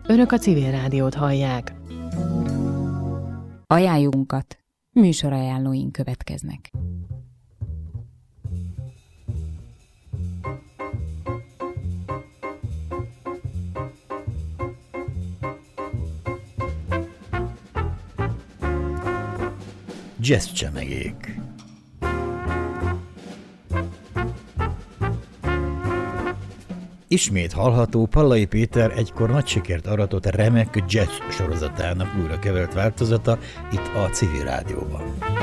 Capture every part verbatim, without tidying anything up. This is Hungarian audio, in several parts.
Önök a Civil Rádiót hallják. Ajánljunkat, műsorajánlóink következnek. Jazz csemegék. Ismét hallható Pallai Péter egykor nagy sikert aratott remek jazz sorozatának újra kevert változata itt a Civil Rádióban.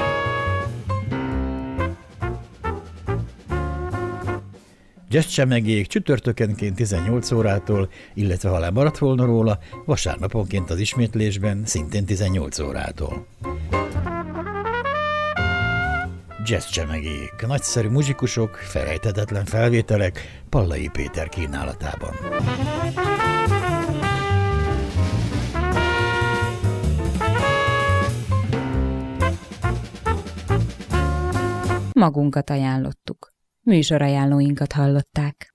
Jazz csemegék csütörtökenként tizennyolc órától, illetve ha lemaradt volna róla, vasárnaponként az ismétlésben szintén tizennyolc órától. Jazz csemegék, nagyszerű muzsikusok, felejthetetlen felvételek Pallai Péter kínálatában. Magunkat ajánlottuk. Műsorajánlóinkat hallották.